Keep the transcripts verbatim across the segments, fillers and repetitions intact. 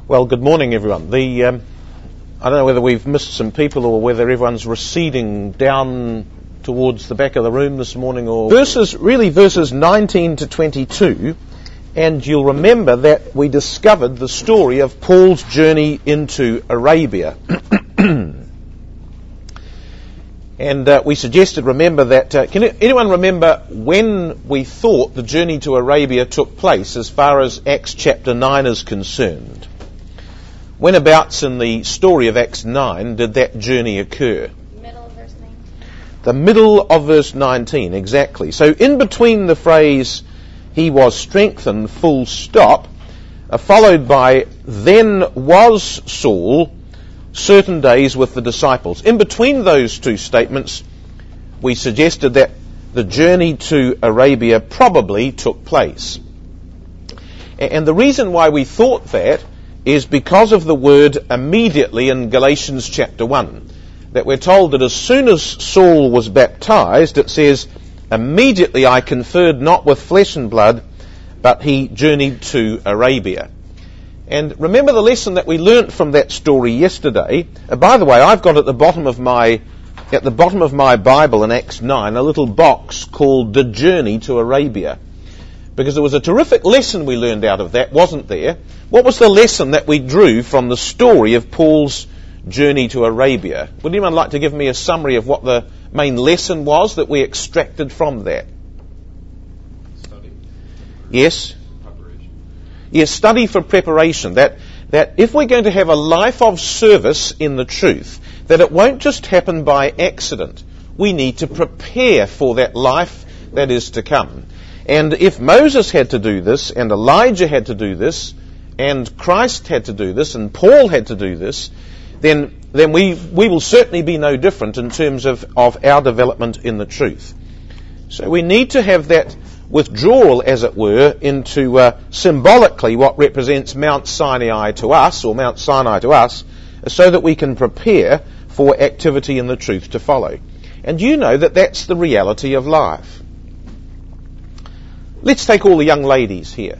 Well, good morning, everyone. The um, I don't know whether we've missed some people or whether everyone's receding down towards the back of the room this morning. Or verses, really verses nineteen to twenty-two, and you'll remember that we discovered the story of Paul's journey into Arabia. And uh, we suggested, remember, that... Uh, can anyone remember when we thought the journey to Arabia took place as far as Acts chapter nine is concerned? Whenabouts in the story of Acts nine did that journey occur? Middle of verse nineteen. The middle of verse nineteen, exactly. So in between the phrase, he was strengthened, full stop, uh, followed by, then was Saul certain days with the disciples. In between those two statements, we suggested that the journey to Arabia probably took place. And the reason why we thought that is because of the word immediately in Galatians chapter one. That we're told that as soon as Saul was baptized, it says, immediately I conferred not with flesh and blood, but he journeyed to Arabia. And remember the lesson that we learnt from that story yesterday. Uh, by the way, I've got at the bottom of my at the bottom of my Bible in Acts nine a little box called The Journey to Arabia. Because there was a terrific lesson we learned out of that, wasn't there? What was the lesson that we drew from the story of Paul's journey to Arabia? Would anyone like to give me a summary of what the main lesson was that we extracted from that? Study. Yes? Preparation. Yes, study for preparation. That, that if we're going to have a life of service in the truth, that it won't just happen by accident. We need to prepare for that life that is to come. And if Moses had to do this, and Elijah had to do this, and Christ had to do this, and Paul had to do this, then then we we will certainly be no different in terms of, of our development in the truth. So we need to have that withdrawal, as it were, into uh, symbolically what represents Mount Sinai to us, or Mount Sinai to us, so that we can prepare for activity in the truth to follow. And you know that that's the reality of life. Let's take all the young ladies here.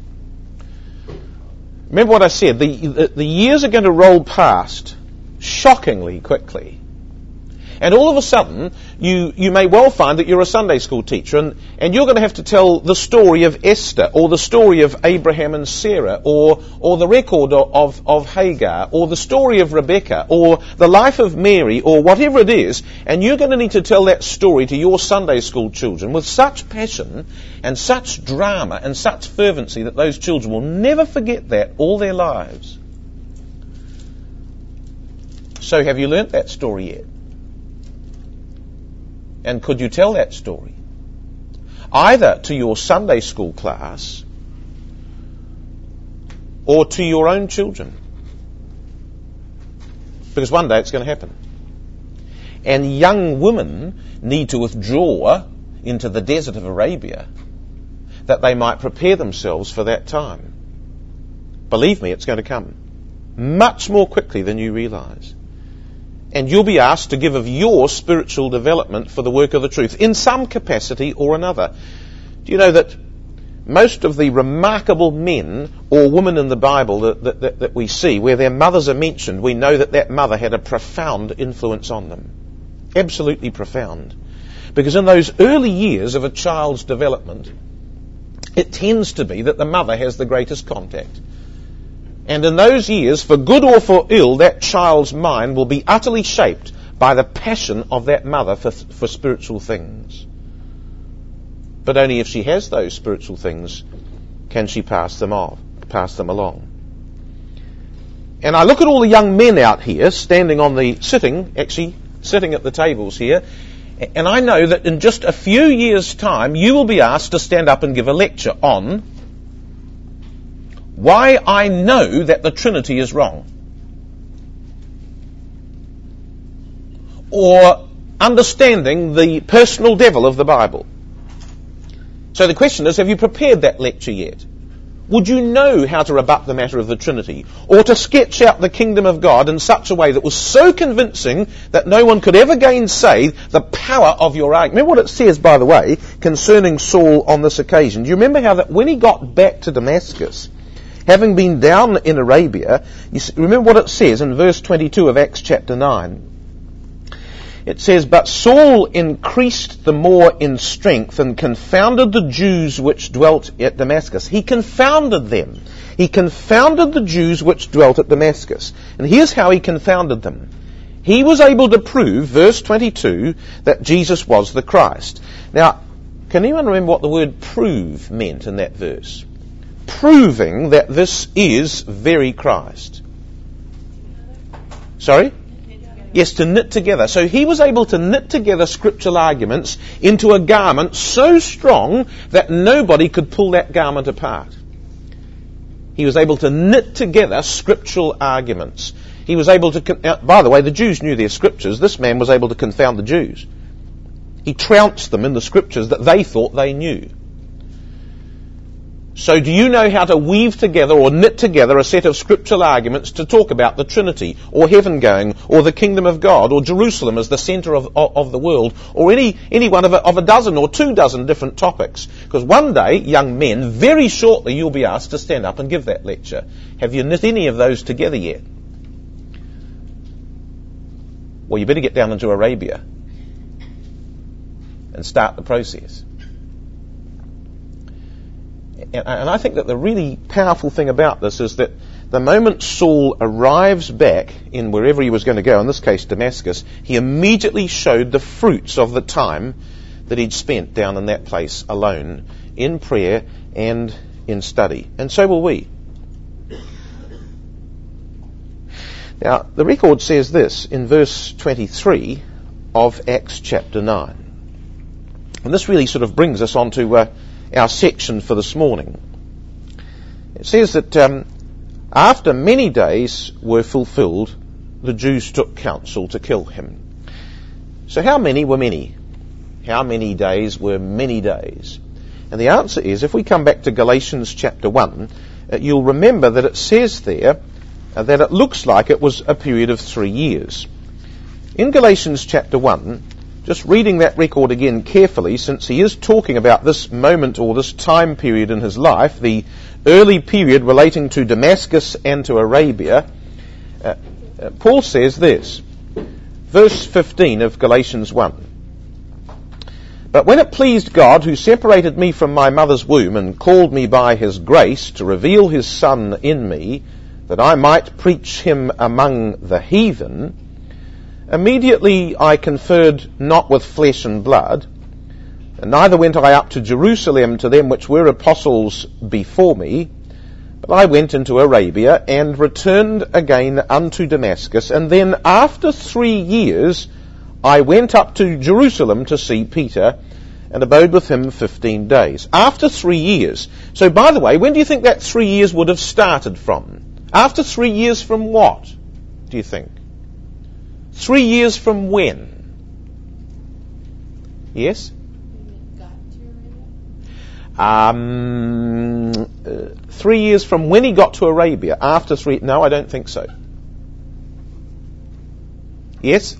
Remember what I said, the, the, the years are going to roll past shockingly quickly. And all of a sudden, you, you may well find that you're a Sunday school teacher and, and you're going to have to tell the story of Esther, or the story of Abraham and Sarah, or, or the record of, of Hagar, or the story of Rebecca, or the life of Mary, or whatever it is, and you're going to need to tell that story to your Sunday school children with such passion and such drama and such fervency that those children will never forget that all their lives. So have you learnt that story yet? And could you tell that story? Either to your Sunday school class or to your own children. Because one day it's going to happen. And young women need to withdraw into the desert of Arabia that they might prepare themselves for that time. Believe me, it's going to come much more quickly than you realise. And you'll be asked to give of your spiritual development for the work of the truth in some capacity or another. Do you know that most of the remarkable men or women in the Bible that, that, that, that we see, where their mothers are mentioned, we know that that mother had a profound influence on them. Absolutely profound. Because in those early years of a child's development, it tends to be that the mother has the greatest contact. And in those years, for good or for ill, that child's mind will be utterly shaped by the passion of that mother for, for spiritual things. But only if she has those spiritual things can she pass them off, pass them along. And I look at all the young men out here, standing on the, sitting, actually, sitting at the tables here, and I know that in just a few years' time, you will be asked to stand up and give a lecture on why I know that the Trinity is wrong. Or understanding the personal devil of the Bible. So the question is, have you prepared that lecture yet? Would you know how to rebut the matter of the Trinity? Or to sketch out the kingdom of God in such a way that was so convincing that no one could ever gainsay the power of your argument? Remember what it says, by the way, concerning Saul on this occasion. Do you remember how that when he got back to Damascus, having been down in Arabia, you see, remember what it says in verse twenty-two of Acts chapter nine. It says, "But Saul increased the more in strength and confounded the Jews which dwelt at Damascus." He confounded them. He confounded the Jews which dwelt at Damascus. And here's how he confounded them. He was able to prove, verse twenty-two, that Jesus was the Christ. Now, can anyone remember what the word prove meant in that verse? Proving that this is very Christ. Sorry? Yes, to knit together. So he was able to knit together scriptural arguments into a garment so strong that nobody could pull that garment apart. He was able to knit together scriptural arguments. He was able to... Con- uh, by the way, the Jews knew their scriptures. This man was able to confound the Jews. He trounced them in the scriptures that they thought they knew. So do you know how to weave together or knit together a set of scriptural arguments to talk about the Trinity, or heaven going, or the kingdom of God, or Jerusalem as the centre of, of, of the world, or any, any one of a, of a dozen or two dozen different topics? Because one day, young men, very shortly you'll be asked to stand up and give that lecture. Have you knit any of those together yet? Well, you better get down into Arabia and start the process. And I think that the really powerful thing about this is that the moment Saul arrives back in wherever he was going to go, in this case Damascus, he immediately showed the fruits of the time that he'd spent down in that place alone, in prayer and in study. And so will we. Now, the record says this in verse twenty-three of Acts chapter nine. And this really sort of brings us on to... Uh, our section for this morning. It says that um, after many days were fulfilled, the Jews took counsel to kill him. So how many were many? How many days were many days? And the answer is, if we come back to Galatians chapter one, uh, you'll remember that it says there uh, that it looks like it was a period of three years. In Galatians chapter one, just reading that record again carefully, since he is talking about this moment or this time period in his life, the early period relating to Damascus and to Arabia, uh, uh, Paul says this, verse fifteen of Galatians one. "But when it pleased God, who separated me from my mother's womb and called me by his grace to reveal his Son in me, that I might preach him among the heathen, immediately I conferred not with flesh and blood, and neither went I up to Jerusalem to them which were apostles before me, but I went into Arabia and returned again unto Damascus, and then after three years I went up to Jerusalem to see Peter, and abode with him fifteen days." After three years. So by the way, when do you think that three years would have started from? After three years from what, do you think? Three years from when? Yes? Um, uh, three years from when he got to Arabia. After three... No, I don't think so. Yes?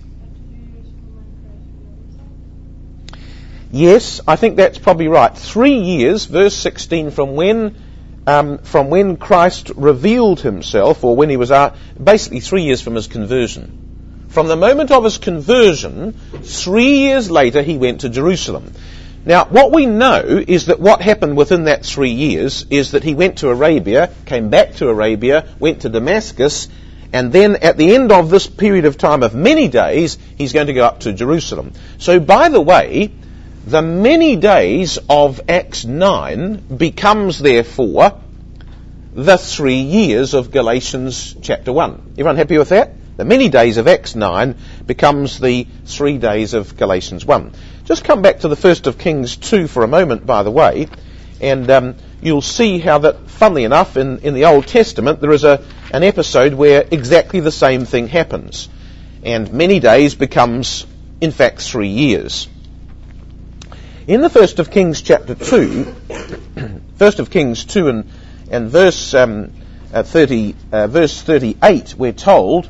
Yes, I think that's probably right. Three years, verse sixteen, from when um, from when Christ revealed himself, or when he was... Uh, basically three years from his conversion. From the moment of his conversion, three years later he went to Jerusalem. Now, what we know is that what happened within that three years is that he went to Arabia, came back to Arabia, went to Damascus, and then at the end of this period of time of many days, he's going to go up to Jerusalem. So, by the way, the many days of Acts nine becomes, therefore, the three years of Galatians chapter one. Everyone happy with that? The many days of Acts nine becomes the three days of Galatians one. Just come back to the First of Kings two for a moment, by the way, and um, you'll see how that, funnily enough, in, in the Old Testament, there is a an episode where exactly the same thing happens. And many days becomes, in fact, three years. In the First of Kings chapter two, First of Kings two and, and verse, um, uh, thirty, uh, verse thirty-eight, we're told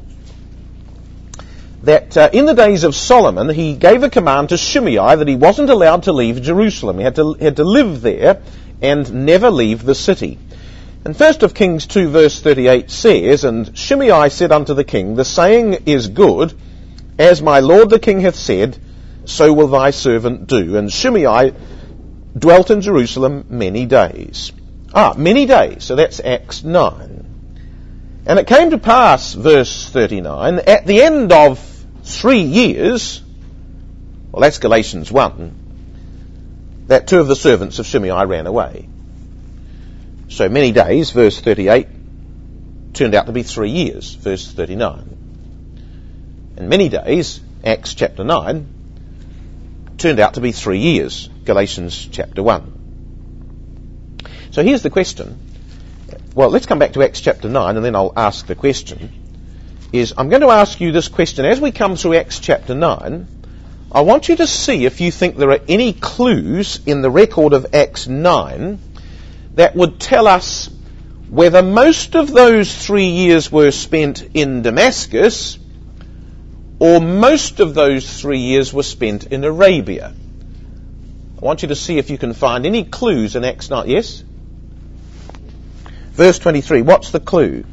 that uh, in the days of Solomon, he gave a command to Shimei that he wasn't allowed to leave Jerusalem. He had to, had to live there and never leave the city. And First of Kings two verse thirty-eight says, And Shimei said unto the king, The saying is good, as my lord the king hath said, so will thy servant do. And Shimei dwelt in Jerusalem many days. Ah, many days. So that's Acts nine. And it came to pass, verse thirty-nine, at the end of three years, well, that's Galatians one, that two of the servants of Shimei ran away. So many days, verse thirty-eight, turned out to be three years, verse thirty-nine. And many days, Acts chapter nine, turned out to be three years, Galatians chapter one. So here's the question. Well, let's come back to Acts chapter nine and then I'll ask the question. Is I'm going to ask you this question. As we come through Acts chapter nine, I want you to see if you think there are any clues in the record of Acts nine that would tell us whether most of those three years were spent in Damascus or most of those three years were spent in Arabia. I want you to see if you can find any clues in Acts nine. Yes? Verse twenty-three, what's the clue?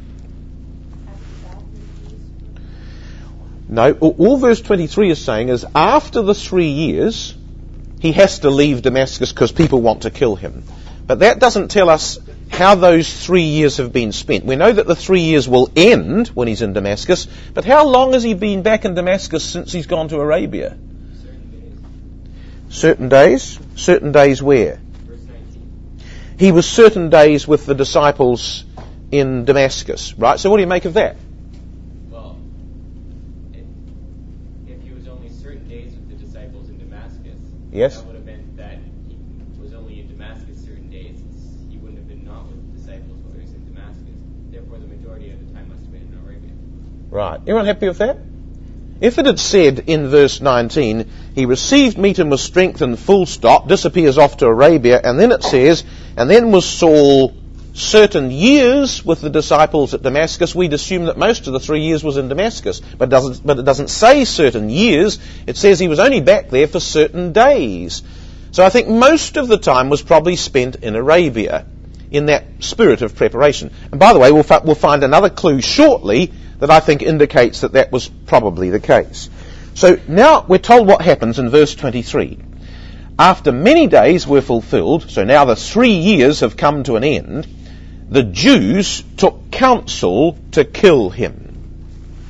No, all verse twenty-three is saying is after the three years, he has to leave Damascus because people want to kill him. But that doesn't tell us how those three years have been spent. We know that the three years will end when he's in Damascus, but how long has he been back in Damascus since he's gone to Arabia? Certain days. Certain days? Certain days where? Verse nineteen. He was certain days with the disciples in Damascus, right? So what do you make of that? Well, if, if he was only certain days with the disciples in Damascus, Yes. that would have meant that he was only in Damascus certain days. He wouldn't have been not with the disciples while he was in Damascus. Therefore, the majority of the time must have been in Arabia. Right. Everyone happy with that? If it had said in verse nineteen, he received meat and was strengthened, full stop, disappears off to Arabia, and then it says, and then was Saul certain years with the disciples at Damascus, we'd assume that most of the three years was in Damascus. But it doesn't, but it doesn't say certain years. It says he was only back there for certain days. So I think most of the time was probably spent in Arabia, in that spirit of preparation. And by the way, we'll, fi- we'll find another clue shortly that I think indicates that that was probably the case. So now we're told what happens in verse twenty-three. After many days were fulfilled, so now the three years have come to an end, the Jews took counsel to kill him.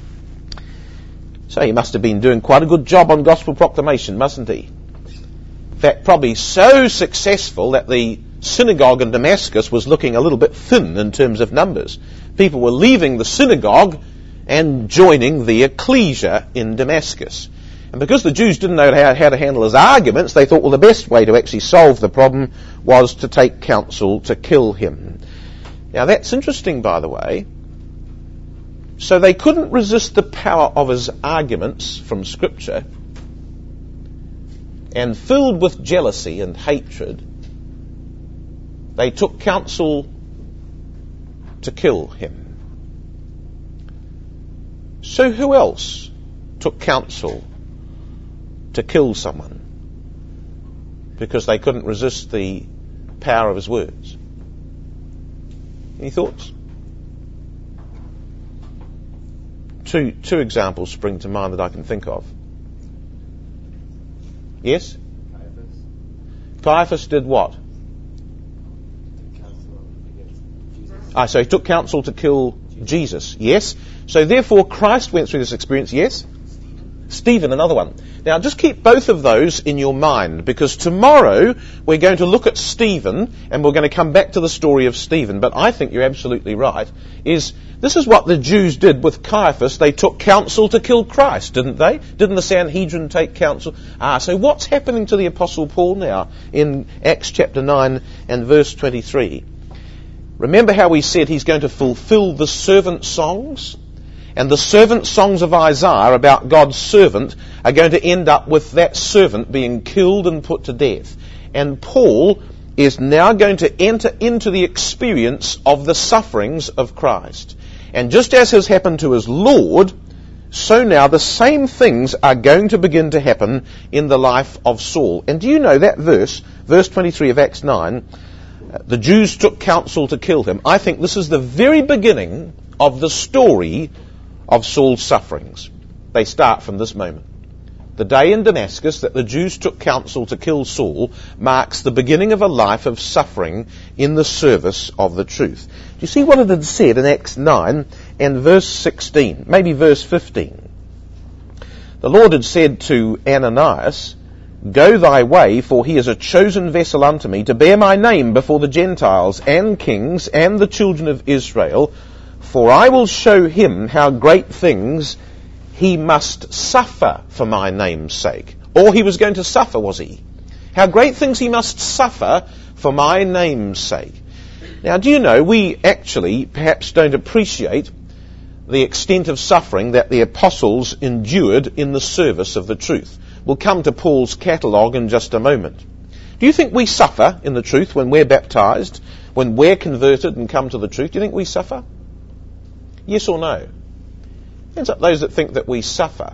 So he must have been doing quite a good job on gospel proclamation, mustn't he? In fact, probably so successful that the synagogue in Damascus was looking a little bit thin in terms of numbers. People were leaving the synagogue and joining the ecclesia in Damascus. And because the Jews didn't know how, how to handle his arguments, they thought, well, the best way to actually solve the problem was to take counsel to kill him. Now, that's interesting, by the way. So they couldn't resist the power of his arguments from Scripture, and filled with jealousy and hatred, they took counsel to kill him. So who else took counsel to kill someone because they couldn't resist the power of his words? Any thoughts? Two two examples spring to mind that I can think of. Yes? Caiaphas. Caiaphas did what? Counsel against Jesus. Ah, so he took counsel to kill Jesus. Yes? So therefore Christ went through this experience. Yes? Stephen, another one. Now just keep both of those in your mind, because tomorrow we're going to look at Stephen and we're going to come back to the story of Stephen. But I think you're absolutely right. Is this is what the Jews did with Caiaphas. They took counsel to kill Christ, didn't they? Didn't the Sanhedrin take counsel? Ah, so what's happening to the Apostle Paul now in Acts chapter nine and verse twenty-three? Remember how we said he's going to fulfill the servant songs? And the servant songs of Isaiah about God's servant are going to end up with that servant being killed and put to death. And Paul is now going to enter into the experience of the sufferings of Christ. And just as has happened to his Lord, so now the same things are going to begin to happen in the life of Saul. And do you know that verse, verse twenty-three of Acts nine, The Jews took counsel to kill him. I think this is the very beginning of the story of Saul's sufferings. They start from this moment. The day in Damascus that the Jews took counsel to kill Saul marks the beginning of a life of suffering in the service of the truth. Do you see what it had said in Acts nine and verse sixteen, maybe verse fifteen? The Lord had said to Ananias, "Go thy way, for he is a chosen vessel unto me, to bear my name before the Gentiles and kings and the children of Israel, for I will show him how great things he must suffer for my name's sake." Or he was going to suffer, was he? How great things he must suffer for my name's sake. Now, do you know, we actually perhaps don't appreciate the extent of suffering that the apostles endured in the service of the truth. We'll come to Paul's catalogue in just a moment. Do you think we suffer in the truth when we're baptised, when we're converted and come to the truth? Do you think we suffer? Yes or no? Hands up those that think that we suffer.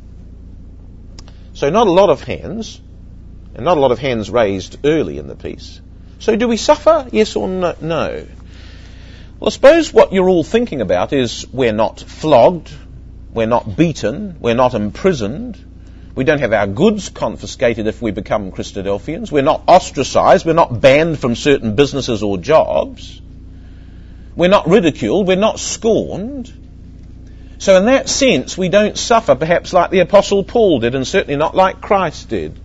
So not a lot of hands, and not a lot of hands raised early in the piece. So do we suffer? Yes or no? No. Well, I suppose what you're all thinking about is we're not flogged, we're not beaten, we're not imprisoned, we don't have our goods confiscated if we become Christadelphians, we're not ostracised, we're not banned from certain businesses or jobs, we're not ridiculed, we're not scorned. So in that sense, we don't suffer perhaps like the Apostle Paul did, and certainly not like Christ did.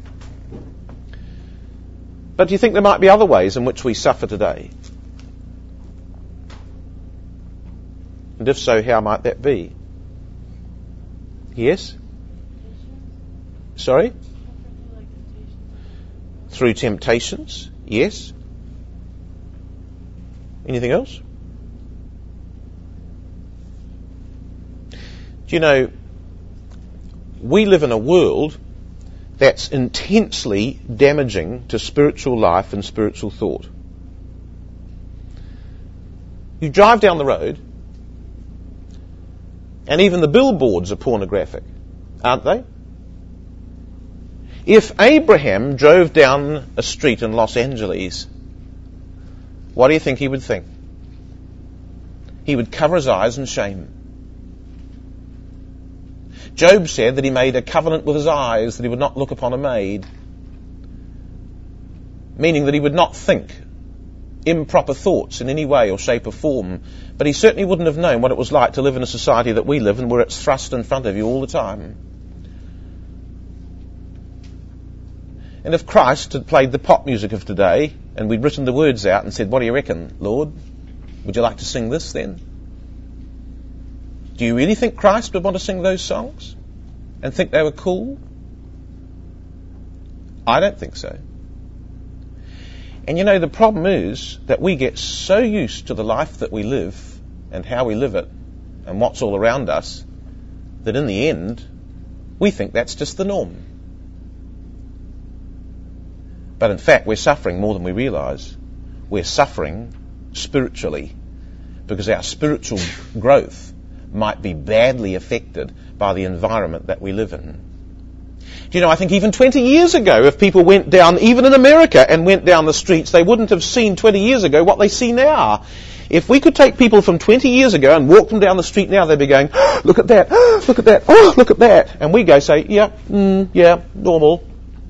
But do you think there might be other ways in which we suffer today? And if so, how might that be? Yes? Sorry? Through temptations? Yes. Anything else? Do you know, we live in a world that's intensely damaging to spiritual life and spiritual thought. You drive down the road, and even the billboards are pornographic, aren't they? If Abraham drove down a street in Los Angeles, what do you think he would think? He would cover his eyes in shame. Job said that he made a covenant with his eyes that he would not look upon a maid, meaning that he would not think improper thoughts in any way or shape or form, but he certainly wouldn't have known what it was like to live in a society that we live in, where it's thrust in front of you all the time. And if Christ had played the pop music of today, and we'd written the words out and said, "What do you reckon, Lord? Would you like to sing this then?" Do you really think Christ would want to sing those songs and think they were cool? I don't think so. And you know, the problem is that we get so used to the life that we live and how we live it and what's all around us that in the end we think that's just the norm. But in fact, we're suffering more than we realise. We're suffering spiritually because our spiritual growth might be badly affected by the environment that we live in. Do you know, I think even twenty years ago, if people went down, even in America, and went down the streets, they wouldn't have seen twenty years ago what they see now. If we could take people from twenty years ago and walk them down the street now, they'd be going, oh, look at that, oh, look at that, oh, look at that. And we go say, yeah, mm, yeah, normal.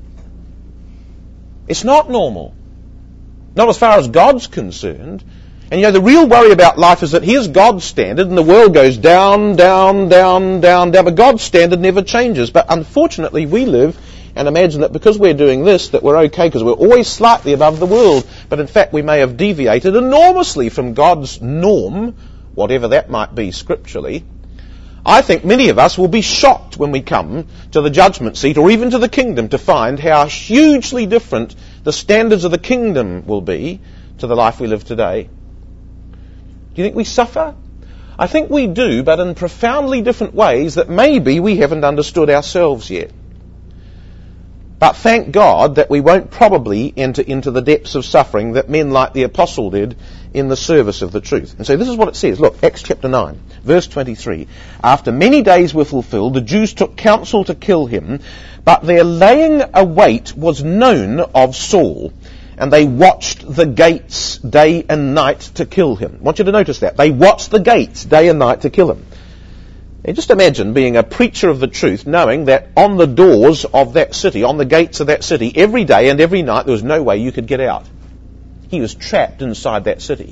It's not normal. Not as far as God's concerned. And you know, the real worry about life is that here's God's standard and the world goes down, down, down, down, down. But God's standard never changes. But unfortunately, we live and imagine that because we're doing this, that we're okay because we're always slightly above the world. But in fact, we may have deviated enormously from God's norm, whatever that might be scripturally. I think many of us will be shocked when we come to the judgment seat or even to the kingdom to find how hugely different the standards of the kingdom will be to the life we live today. Do you think we suffer? I think we do, but in profoundly different ways that maybe we haven't understood ourselves yet. But thank God that we won't probably enter into the depths of suffering that men like the apostle did in the service of the truth. And so this is what it says. Look, Acts chapter nine, verse twenty-three. After many days were fulfilled, the Jews took counsel to kill him, but their laying await was known of Saul. and they watched the gates day and night to kill him. I want you to notice that. They watched the gates day and night to kill him. And just imagine being a preacher of the truth, knowing that on the doors of that city, on the gates of that city, every day and every night, there was no way you could get out. He was trapped inside that city.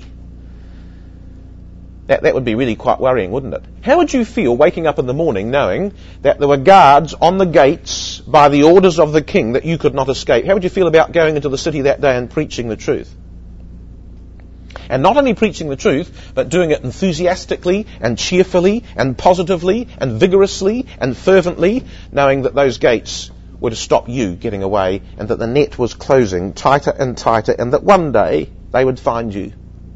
That, that would be really quite worrying, wouldn't it? How would you feel waking up in the morning knowing that there were guards on the gates by the orders of the king that you could not escape? How would you feel about going into the city that day and preaching the truth? And not only preaching the truth, but doing it enthusiastically and cheerfully and positively and vigorously and fervently, knowing that those gates were to stop you getting away and that the net was closing tighter and tighter and that one day they would find you.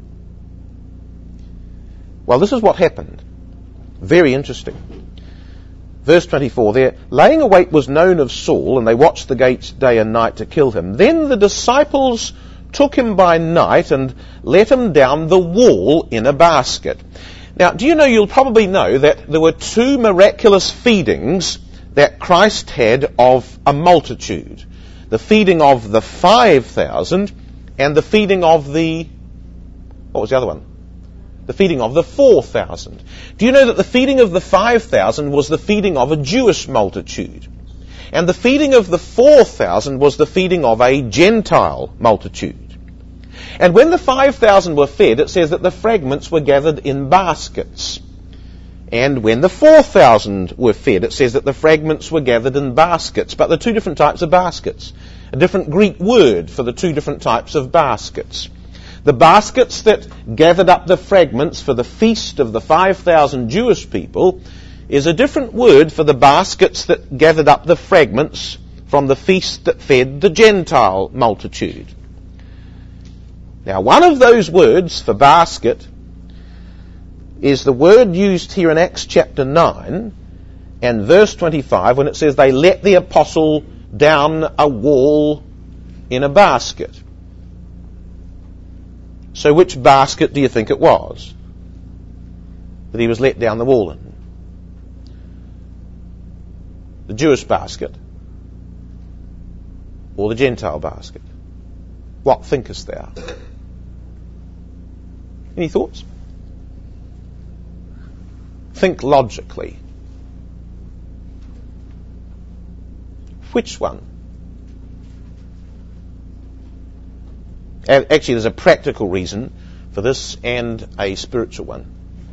Well, this is what happened. Very interesting. Verse twenty-four there, laying await was known of Saul, and they watched the gates day and night to kill him. Then the disciples took him by night and let him down the wall in a basket. Now, do you know, you'll probably know that there were two miraculous feedings that Christ had of a multitude. The feeding of the five thousand and the feeding of the, what was the other one? The feeding of the four thousand. Do you know that the feeding of the five thousand was the feeding of a Jewish multitude? And the feeding of the four thousand was the feeding of a Gentile multitude. And when the five thousand were fed, it says that the fragments were gathered in baskets. And when the four thousand were fed, it says that the fragments were gathered in baskets. But there are two different types of baskets. A different Greek word for the two different types of baskets. The baskets that gathered up the fragments for the feast of the five thousand Jewish people is a different word for the baskets that gathered up the fragments from the feast that fed the Gentile multitude. Now, one of those words for basket is the word used here in Acts chapter nine and verse twenty-five when it says they let the apostle down a wall in a basket. So which basket do you think it was that he was let down the wall in? The Jewish basket or the Gentile basket? What thinkest thou? Any thoughts? Think logically. Which one? Actually, there's a practical reason for this and a spiritual one.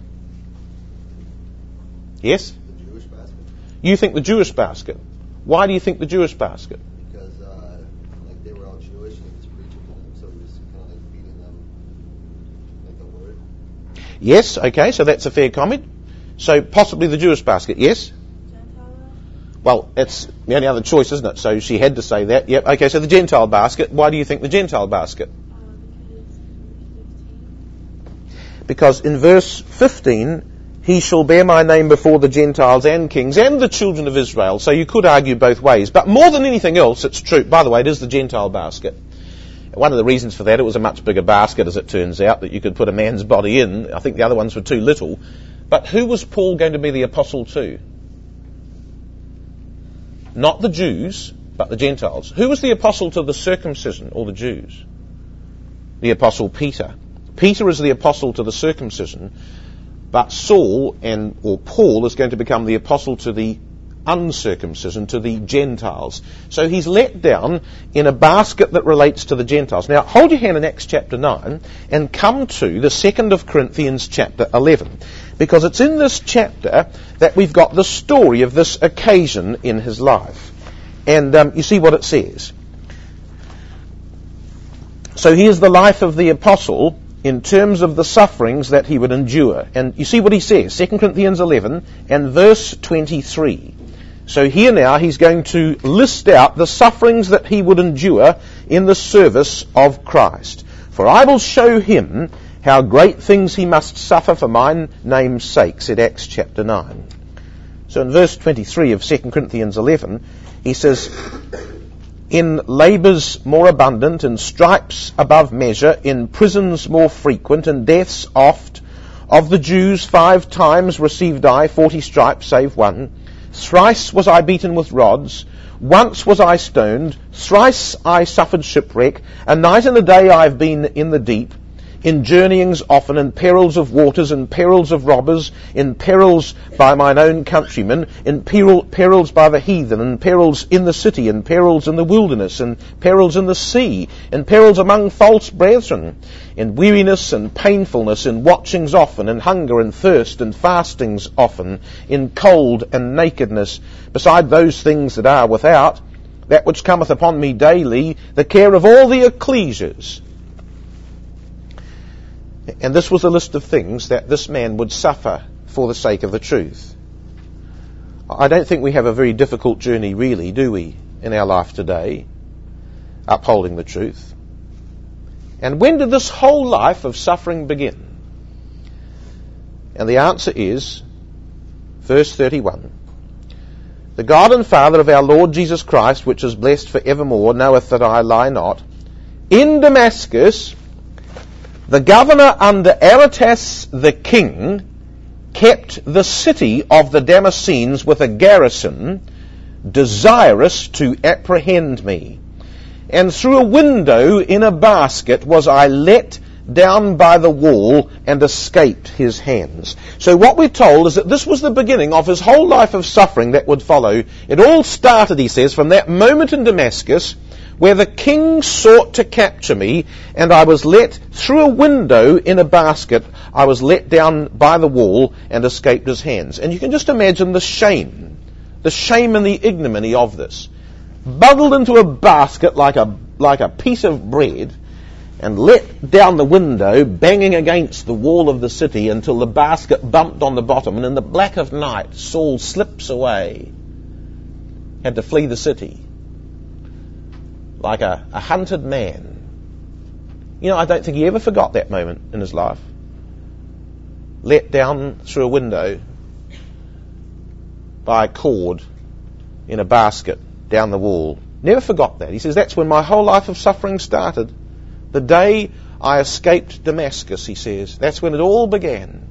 Yes? The Jewish basket. You think the Jewish basket. Why do you think the Jewish basket? Because uh, like they were all Jewish and he was preaching to them, so he was kind of like feeding them like the word. Yes, okay, so that's a fair comment. So possibly the Jewish basket, yes? Well, it's the only other choice, isn't it? So she had to say that. Yep, okay, so the Gentile basket. Why do you think the Gentile basket? Because in verse fifteen, he shall bear my name before the Gentiles and kings and the children of Israel. So you could argue both ways. But more than anything else, it's true. By the way, it is the Gentile basket. One of the reasons for that, it was a much bigger basket, as it turns out, that you could put a man's body in. I think the other ones were too little. But who was Paul going to be the apostle to? Not the Jews, but the Gentiles. Who was the apostle to the circumcision, or the Jews? The apostle Peter. Peter is the apostle to the circumcision, but Saul and or Paul is going to become the apostle to the uncircumcision, to the Gentiles. So he's let down in a basket that relates to the Gentiles. Now, hold your hand in Acts chapter nine and come to the second of Corinthians chapter eleven. Because it's in this chapter that we've got the story of this occasion in his life. And um, you see what it says. So here's the life of the apostle in terms of the sufferings that he would endure. And you see what he says, Second Corinthians eleven and verse twenty-three. So here now he's going to list out the sufferings that he would endure in the service of Christ. For I will show him how great things he must suffer for my name's sake, said Acts chapter nine. So in verse twenty-three of Second Corinthians eleven, he says, in labours more abundant, in stripes above measure, in prisons more frequent, and deaths oft, of the Jews five times received I forty stripes save one. Thrice was I beaten with rods. Once was I stoned, thrice I suffered shipwreck, a night and a day I have been in the deep, in journeyings often, in perils of waters, in perils of robbers, in perils by mine own countrymen, in peril, perils by the heathen, in perils in the city, in perils in the wilderness, in perils in the sea, in perils among false brethren, in weariness and painfulness, in watchings often, in hunger and thirst, and fastings often, in cold and nakedness, beside those things that are without, that which cometh upon me daily, the care of all the ecclesias. And this was a list of things that this man would suffer for the sake of the truth. I don't think we have a very difficult journey, really, do we, in our life today, upholding the truth? And when did this whole life of suffering begin? And the answer is, verse thirty-one. The God and Father of our Lord Jesus Christ, which is blessed for evermore, knoweth that I lie not. In Damascus, the governor under Aretas the king kept the city of the Damascenes with a garrison, desirous to apprehend me. And through a window in a basket was I let down by the wall and escaped his hands. So what we're told is that this was the beginning of his whole life of suffering that would follow. It all started, he says, from that moment in Damascus where the king sought to capture me, and I was let through a window in a basket, I was let down by the wall and escaped his hands. And you can just imagine the shame, the shame and the ignominy of this. Bundled into a basket like a, like a piece of bread, and let down the window, banging against the wall of the city until the basket bumped on the bottom, and in the black of night, Saul slips away, had to flee the city. Like a, a hunted man. You know, I don't think he ever forgot that moment in his life. Let down through a window by a cord in a basket down the wall. Never forgot that. He says, that's when my whole life of suffering started. The day I escaped Damascus, he says. That's when it all began.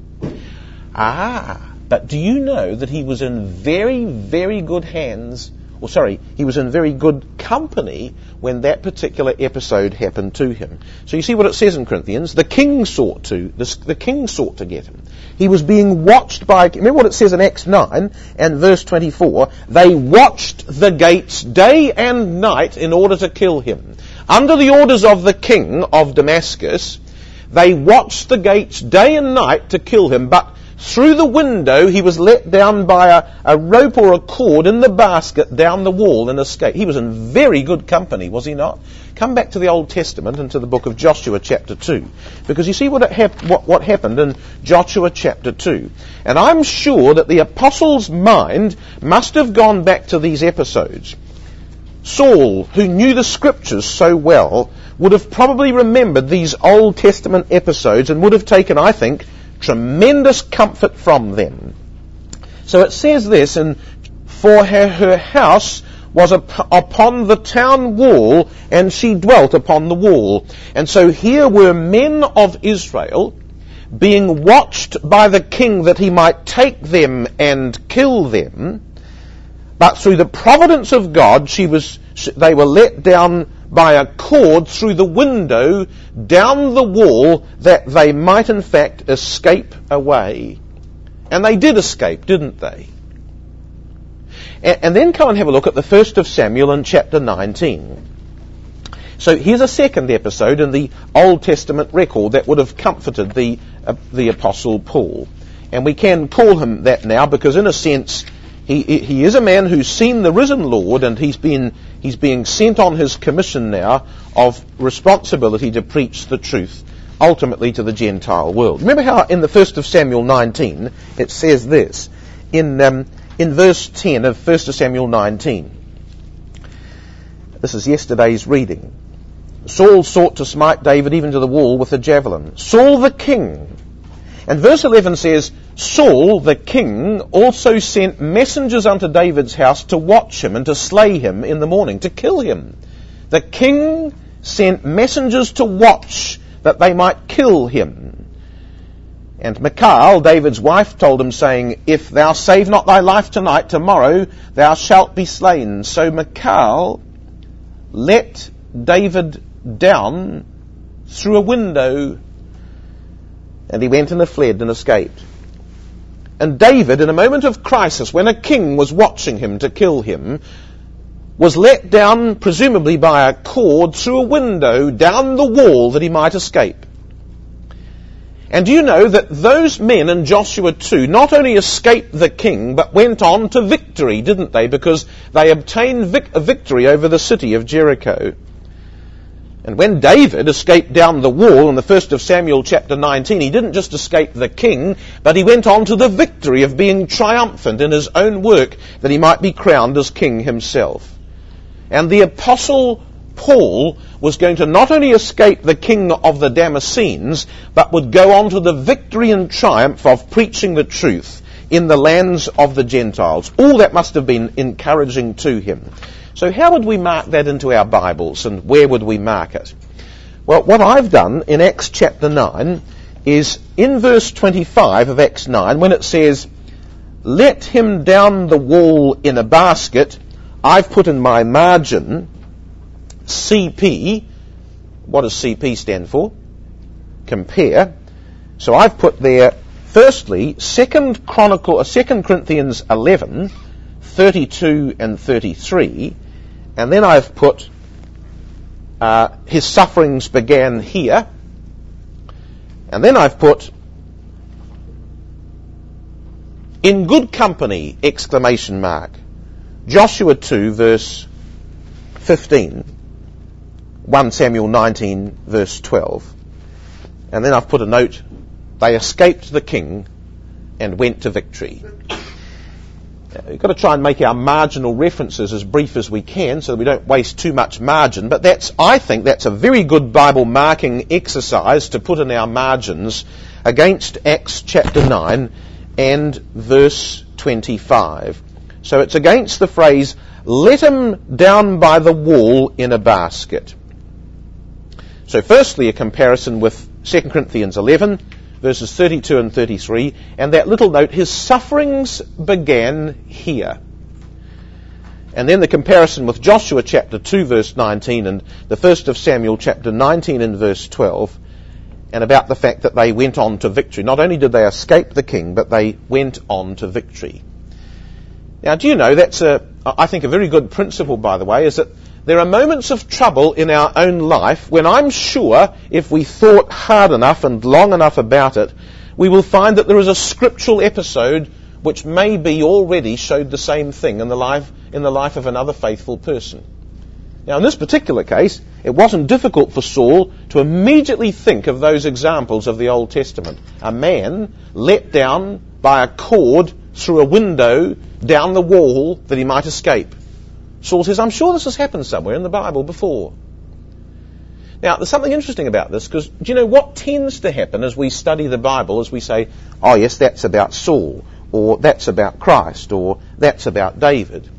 Ah, but do you know that he was in very, very good hands, or sorry, he was in very good company when that particular episode happened to him. So you see what it says in Corinthians? The king sought to, the, the king sought to get him. He was being watched by, remember what it says in Acts nine and verse twenty-four, they watched the gates day and night in order to kill him. Under the orders of the king of Damascus, they watched the gates day and night to kill him, but through the window he was let down by a, a rope or a cord in the basket down the wall and escaped. He was in very good company, was he not? Come back to the Old Testament and to the book of Joshua chapter two. Because you see what, it hap- what, what happened in Joshua chapter two. And I'm sure that the apostles' mind must have gone back to these episodes. Saul, who knew the scriptures so well, would have probably remembered these Old Testament episodes and would have taken, I think, tremendous comfort from them. So it says this, and for her, her house was up, upon the town wall, and she dwelt upon the wall. And so here were men of Israel being watched by the king that he might take them and kill them. But through the providence of God, she was, they were let down by a cord through the window down the wall that they might in fact escape away. And they did escape, didn't they? And, and then come and have a look at the first of Samuel in chapter nineteen. So here's a second episode in the Old Testament record that would have comforted the, uh, the Apostle Paul. And we can call him that now because in a sense He, he is a man who's seen the risen Lord, and he's been he's being sent on his commission now of responsibility to preach the truth, ultimately to the Gentile world. Remember how in the first of Samuel nineteen it says this in um, in verse ten of first of Samuel nineteen. This is yesterday's reading. Saul sought to smite David even to the wall with a javelin. Saul the king. And verse eleven says, Saul, the king, also sent messengers unto David's house to watch him and to slay him in the morning, to kill him. The king sent messengers to watch that they might kill him. And Michal, David's wife, told him, saying, If thou save not thy life tonight, tomorrow thou shalt be slain. So Michal let David down through a window, and he went and fled and escaped. And David, in a moment of crisis, when a king was watching him to kill him, was let down, presumably by a cord, through a window down the wall that he might escape. And do you know that those men in Joshua two not only escaped the king, but went on to victory, didn't they? Because they obtained vic- a victory over the city of Jericho. And when David escaped down the wall in the first of Samuel chapter nineteen, he didn't just escape the king, but he went on to the victory of being triumphant in his own work, that he might be crowned as king himself. And the apostle Paul was going to not only escape the king of the Damascenes, but would go on to the victory and triumph of preaching the truth in the lands of the Gentiles. All that must have been encouraging to him. So how would we mark that into our Bibles, and where would we mark it? Well, what I've done in Acts chapter nine is in verse twenty-five of Acts nine, when it says, let him down the wall in a basket, I've put in my margin C P. What does C P stand for? Compare. So I've put there, firstly, Second Chronicle, uh, Second Corinthians eleven, thirty-two and thirty-three, and then I've put uh, his sufferings began here, and then I've put in good company, exclamation mark, Joshua two verse fifteen. First Samuel nineteen verse twelve. And then I've put a note, they escaped the king and went to victory. We've got to try and make our marginal references as brief as we can so that we don't waste too much margin, but that's, I think that's a very good Bible marking exercise to put in our margins against Acts chapter nine and verse twenty-five. So it's against the phrase, let him down by the wall in a basket. So firstly, a comparison with Second Corinthians eleven, verses thirty-two and thirty-three, and that little note, his sufferings began here. And then the comparison with Joshua chapter two, verse nineteen, and the first of Samuel chapter nineteen and verse twelve, and about the fact that they went on to victory. Not only did they escape the king, but they went on to victory. Now, do you know, that's a, I think a very good principle, by the way, is that there are moments of trouble in our own life when I'm sure if we thought hard enough and long enough about it, we will find that there is a scriptural episode which maybe already showed the same thing in the life, in the life of another faithful person. Now, in this particular case, it wasn't difficult for Saul to immediately think of those examples of the Old Testament. A man let down by a cord through a window down the wall that he might escape. Saul says, I'm sure this has happened somewhere in the Bible before. Now, there's something interesting about this, because do you know what tends to happen as we study the Bible, as we say, oh yes, that's about Saul, or that's about Christ, or that's about David.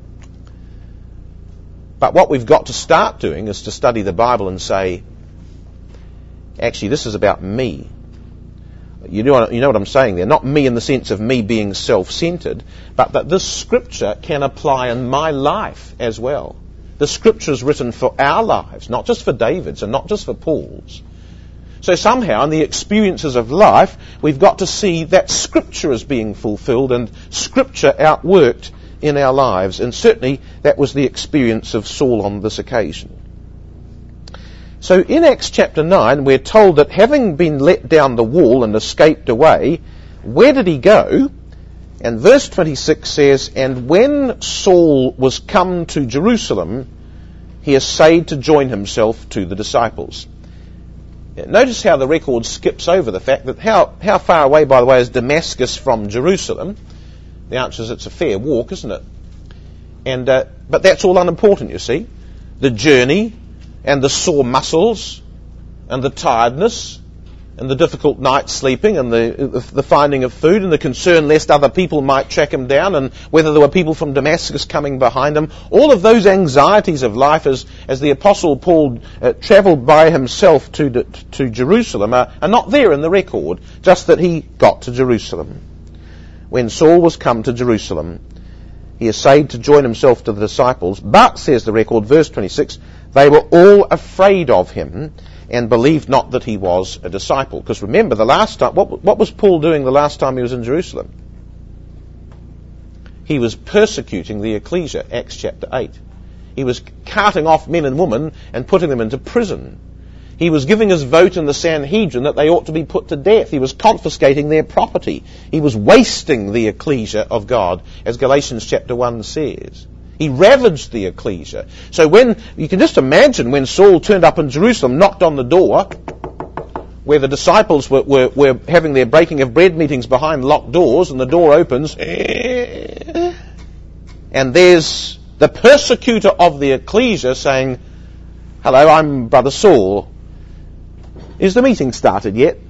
But what we've got to start doing is to study the Bible and say, actually, this is about me. You know, what, you know what I'm saying there? Not me in the sense of me being self-centered, but that this scripture can apply in my life as well. The scripture is written for our lives, not just for David's and not just for Paul's. So somehow in the experiences of life, we've got to see that scripture is being fulfilled and scripture outworked in our lives. And certainly that was the experience of Saul on this occasion. So in Acts chapter nine, we're told that having been let down the wall and escaped away, where did he go? And verse twenty-six says, and when Saul was come to Jerusalem, he essayed to join himself to the disciples. Notice how the record skips over the fact that how, how far away, by the way, is Damascus from Jerusalem? The answer is it's a fair walk, isn't it? And uh, but that's all unimportant, you see. The journey and the sore muscles and the tiredness and the difficult night sleeping and the, the finding of food and the concern lest other people might track him down and whether there were people from Damascus coming behind him. All of those anxieties of life as, as the Apostle Paul uh, travelled by himself to, to Jerusalem are, are not there in the record, just that he got to Jerusalem. When Saul was come to Jerusalem, he essayed to join himself to the disciples, but, says the record, verse twenty-six, they were all afraid of him and believed not that he was a disciple. Because remember, the last time, what, what was Paul doing the last time he was in Jerusalem? He was persecuting the ecclesia, Acts chapter eight. He was carting off men and women and putting them into prison. He was giving his vote in the Sanhedrin that they ought to be put to death. He was confiscating their property. He was wasting the ecclesia of God, as Galatians chapter one says. He ravaged the ecclesia. So when, you can just imagine when Saul turned up in Jerusalem, knocked on the door, where the disciples were, were, were having their breaking of bread meetings behind locked doors, and the door opens, and there's the persecutor of the ecclesia saying, "Hello, I'm Brother Saul. Is the meeting started yet?"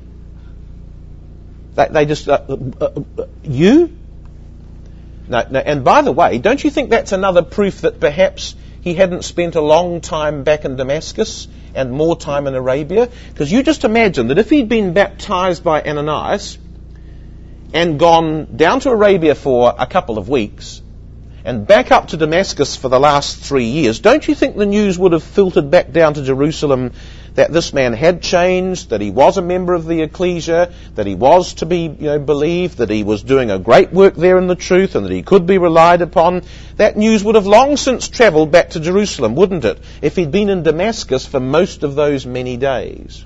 They, they just, uh, uh, uh, you? No, no, and by the way, don't you think that's another proof that perhaps he hadn't spent a long time back in Damascus and more time in Arabia? Because you just imagine that if he'd been baptized by Ananias and gone down to Arabia for a couple of weeks and back up to Damascus for the last three years, don't you think the news would have filtered back down to Jerusalem that this man had changed, that he was a member of the ecclesia, that he was to be, you know, believed, that he was doing a great work there in the truth, and that he could be relied upon? That news would have long since travelled back to Jerusalem, wouldn't it, if he'd been in Damascus for most of those many days?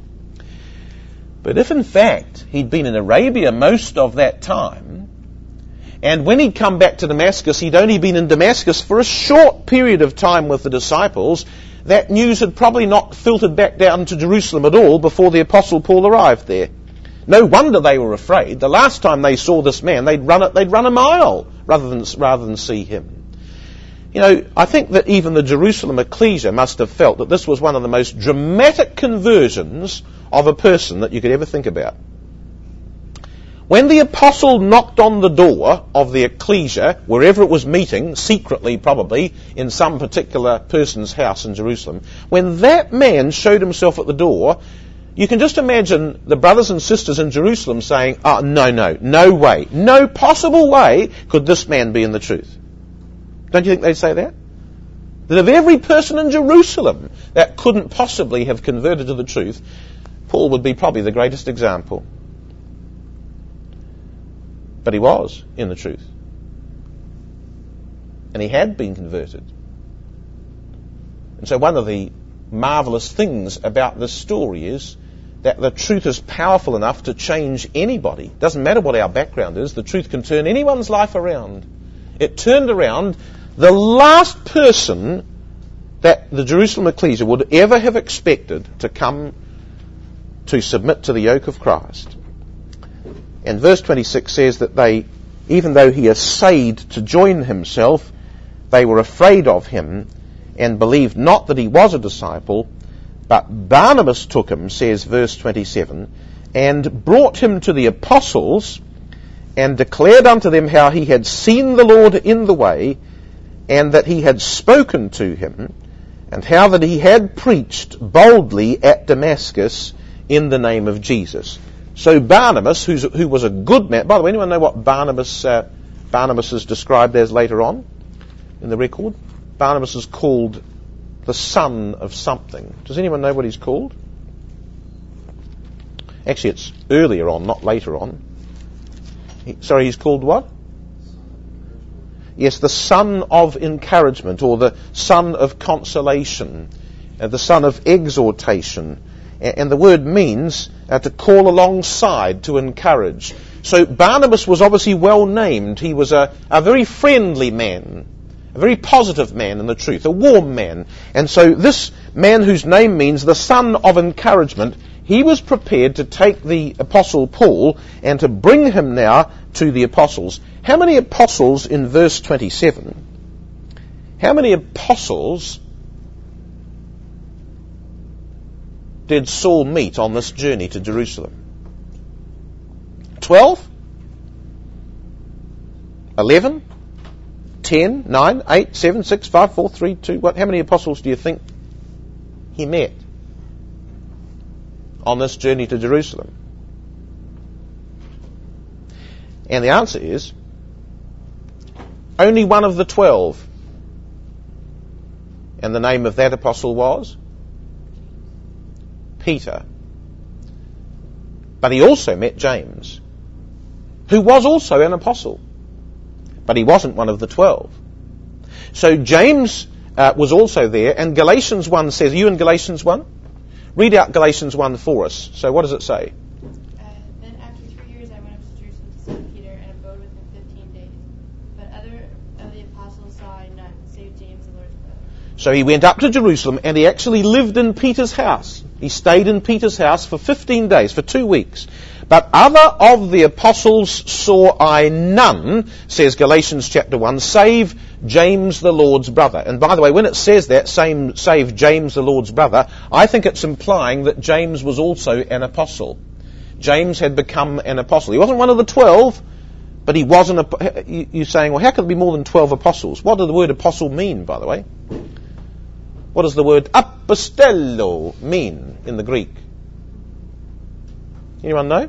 But if in fact he'd been in Arabia most of that time, and when he'd come back to Damascus, he'd only been in Damascus for a short period of time with the disciples, that news had probably not filtered back down to Jerusalem at all before the Apostle Paul arrived there. No wonder they were afraid. The last time they saw this man, they'd run it, they'd run a mile rather than rather than see him. You know, I think that even the Jerusalem ecclesia must have felt that this was one of the most dramatic conversions of a person that you could ever think about. When the apostle knocked on the door of the ecclesia, wherever it was meeting, secretly probably, in some particular person's house in Jerusalem, when that man showed himself at the door, you can just imagine the brothers and sisters in Jerusalem saying, "Oh, no, no, no way, no possible way could this man be in the truth." Don't you think they'd say that? That of every person in Jerusalem that couldn't possibly have converted to the truth, Paul would be probably the greatest example. But he was in the truth. And he had been converted. And so one of the marvellous things about this story is that the truth is powerful enough to change anybody. Doesn't matter what our background is, the truth can turn anyone's life around. It turned around the last person that the Jerusalem ecclesia would ever have expected to come to submit to the yoke of Christ. And verse twenty-six says that they, even though he essayed to join himself, they were afraid of him and believed not that he was a disciple. But Barnabas took him, says verse twenty-seven, and brought him to the apostles and declared unto them how he had seen the Lord in the way, and that he had spoken to him, and how that he had preached boldly at Damascus in the name of Jesus. So Barnabas, who's, who was a good man, by the way, anyone know what Barnabas uh, Barnabas is described as later on in the record? Barnabas is called the son of something. Does anyone know what he's called? Actually, it's earlier on, not later on. He, sorry, he's called what? Yes, the son of encouragement, or the son of consolation, uh, the son of exhortation. And the word means uh, to call alongside, to encourage. So Barnabas was obviously well named. He was a, a very friendly man, a very positive man in the truth, a warm man. And so this man whose name means the son of encouragement, he was prepared to take the Apostle Paul and to bring him now to the apostles. How many apostles in verse twenty-seven? How many apostles did Saul meet on this journey to Jerusalem? twelve? eleven? ten? nine? eight? seven? six? five? four? three? two? What? How many apostles do you think he met on this journey to Jerusalem? And the answer is only one of the twelve. And the name of that apostle was Peter. But he also met James, who was also an apostle, but he wasn't one of the twelve. So James uh, was also there, and Galatians one says, are you in Galatians one? Read out Galatians one for us. So what does it say? Uh, then after three years I went up to Jerusalem to see Peter and abode with him fifteen days. But other of the apostles saw I none, save James the Lord's brother. So he went up to Jerusalem and he actually lived in Peter's house. He stayed in Peter's house for fifteen days, for two weeks. But other of the apostles saw I none, says Galatians chapter one, save James the Lord's brother. And by the way, when it says that, same, save James the Lord's brother, I think it's implying that James was also an apostle. James had become an apostle. He wasn't one of the twelve, but he wasn't a... You're saying, well, how could there be more than twelve apostles? What does the word apostle mean, by the way? What does the word apostello mean in the Greek? Anyone know?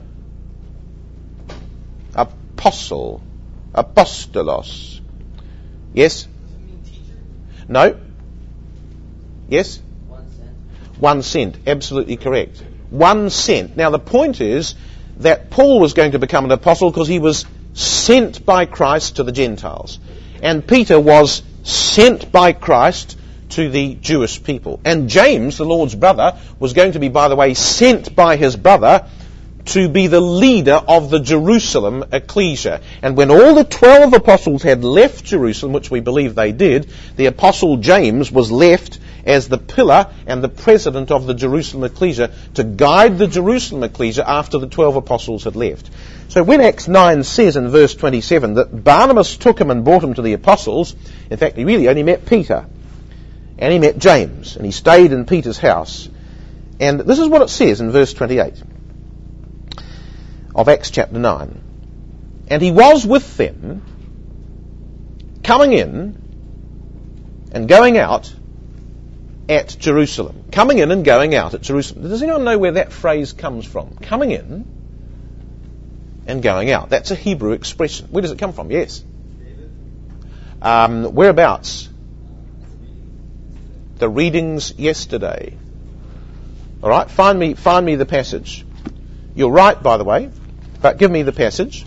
Apostle. Apostolos. Yes? Does it mean teacher? No? Yes? One cent. One cent. Absolutely correct. One cent. Now the point is that Paul was going to become an apostle because he was sent by Christ to the Gentiles. And Peter was sent by Christ to the Jewish people. And James, the Lord's brother, was going to be, by the way, sent by his brother to be the leader of the Jerusalem ecclesia. And when all the twelve apostles had left Jerusalem, which we believe they did, the apostle James was left as the pillar and the president of the Jerusalem ecclesia to guide the Jerusalem ecclesia after the twelve apostles had left. So when Acts nine says in verse twenty-seven that Barnabas took him and brought him to the apostles, in fact he really only met Peter. And he met James, and he stayed in Peter's house. And this is what it says in verse twenty-eight of Acts chapter nine. And he was with them, coming in and going out at Jerusalem. Coming in and going out at Jerusalem. Does anyone know where that phrase comes from? Coming in and going out. That's a Hebrew expression. Where does it come from? Yes. Um, whereabouts? The readings yesterday. All right, find me, find me the passage. You're right, by the way, but give me the passage.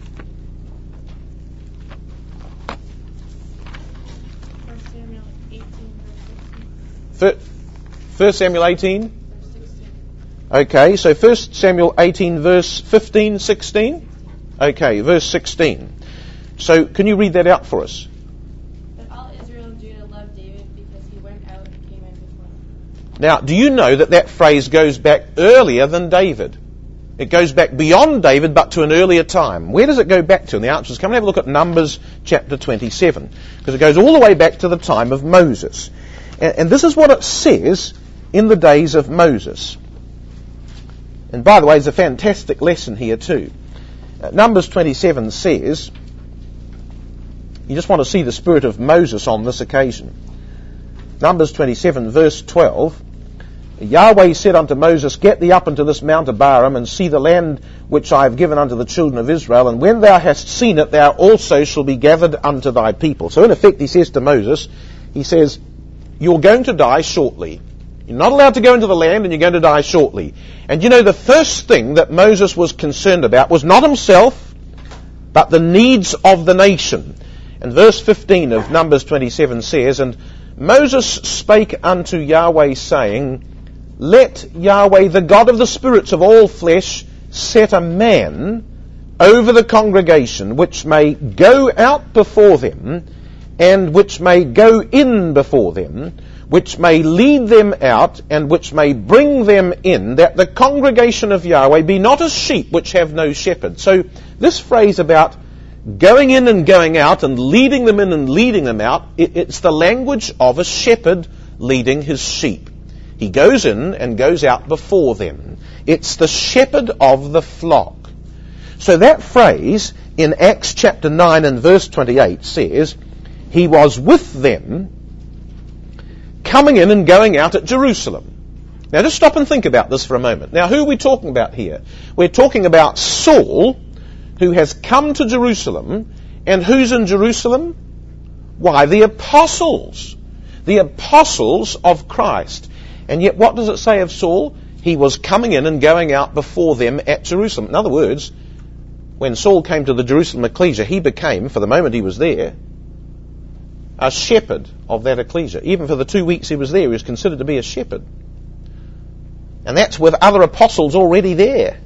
First Samuel eighteen, verse sixteen. Fir- First Samuel eighteen. Verse sixteen. Okay, so First Samuel eighteen, verse fifteen, sixteen. Okay, verse sixteen. So can you read that out for us? But all Israel and Judah loved David because he went out and came in before them. Now, do you know that that phrase goes back earlier than David? It goes back beyond David, but to an earlier time. Where does it go back to? And the answer is, come and have a look at Numbers chapter twenty-seven, because it goes all the way back to the time of Moses. And, and this is what it says in the days of Moses. And by the way, there's a fantastic lesson here too. Uh, Numbers twenty-seven says, you just want to see the spirit of Moses on this occasion. Numbers twenty-seven, verse twelve. Yahweh said unto Moses, get thee up unto this Mount Abarim, and see the land which I have given unto the children of Israel, and when thou hast seen it, thou also shall be gathered unto thy people. So in effect he says to Moses, he says, you're going to die shortly. You're not allowed to go into the land, and you're going to die shortly. And you know, the first thing that Moses was concerned about was not himself, but the needs of the nation. And verse fifteen of Numbers twenty-seven says, and Moses spake unto Yahweh, saying, let Yahweh, the God of the spirits of all flesh, set a man over the congregation, which may go out before them, and which may go in before them, which may lead them out, and which may bring them in, that the congregation of Yahweh be not as sheep which have no shepherd. So this phrase about going in and going out and leading them in and leading them out, it, it's the language of a shepherd leading his sheep. He goes in and goes out before them. It's the shepherd of the flock. So that phrase in Acts chapter nine and verse twenty-eight says, he was with them, coming in and going out at Jerusalem. Now just stop and think about this for a moment. Now who are we talking about here? We're talking about Saul, who has come to Jerusalem, and who's in Jerusalem? Why, the apostles. The apostles of Christ. And yet what does it say of Saul? He was coming in and going out before them at Jerusalem. In other words, when Saul came to the Jerusalem ecclesia, he became, for the moment he was there, a shepherd of that ecclesia. Even for the two weeks he was there, he was considered to be a shepherd. And that's with other apostles already there.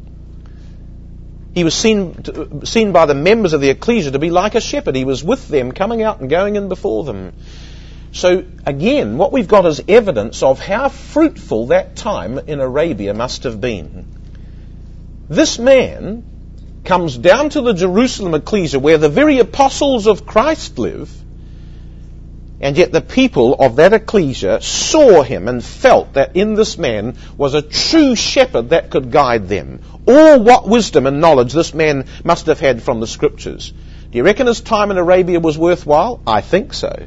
He was seen, to, seen by the members of the ecclesia to be like a shepherd. He was with them, coming out and going in before them. So again, what we've got is evidence of how fruitful that time in Arabia must have been. This man comes down to the Jerusalem ecclesia where the very apostles of Christ live, and yet the people of that ecclesia saw him and felt that in this man was a true shepherd that could guide them. Oh, what wisdom and knowledge this man must have had from the Scriptures. Do you reckon his time in Arabia was worthwhile? I think so.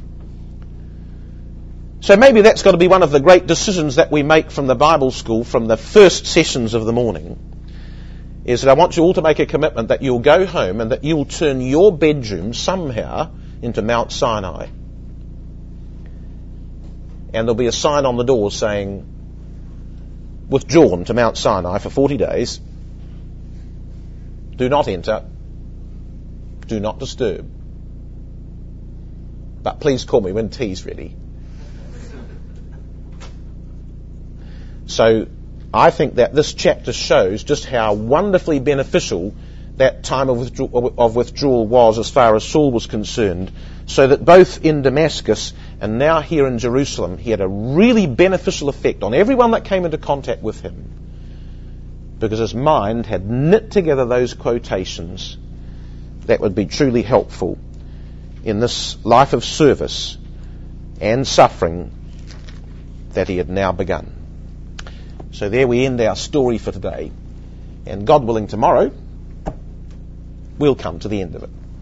So maybe that's got to be one of the great decisions that we make from the Bible school, from the first sessions of the morning, is that I want you all to make a commitment that you'll go home and that you'll turn your bedroom somehow into Mount Sinai. And there'll be a sign on the door saying, withdrawn to Mount Sinai for forty days. Do not enter. Do not disturb. But please call me when tea's ready. So I think that this chapter shows just how wonderfully beneficial that time of, withdraw- of withdrawal was as far as Saul was concerned, so that both in Damascus and now here in Jerusalem, he had a really beneficial effect on everyone that came into contact with him, because his mind had knit together those quotations that would be truly helpful in this life of service and suffering that he had now begun. So there we end our story for today, and God willing tomorrow we'll come to the end of it.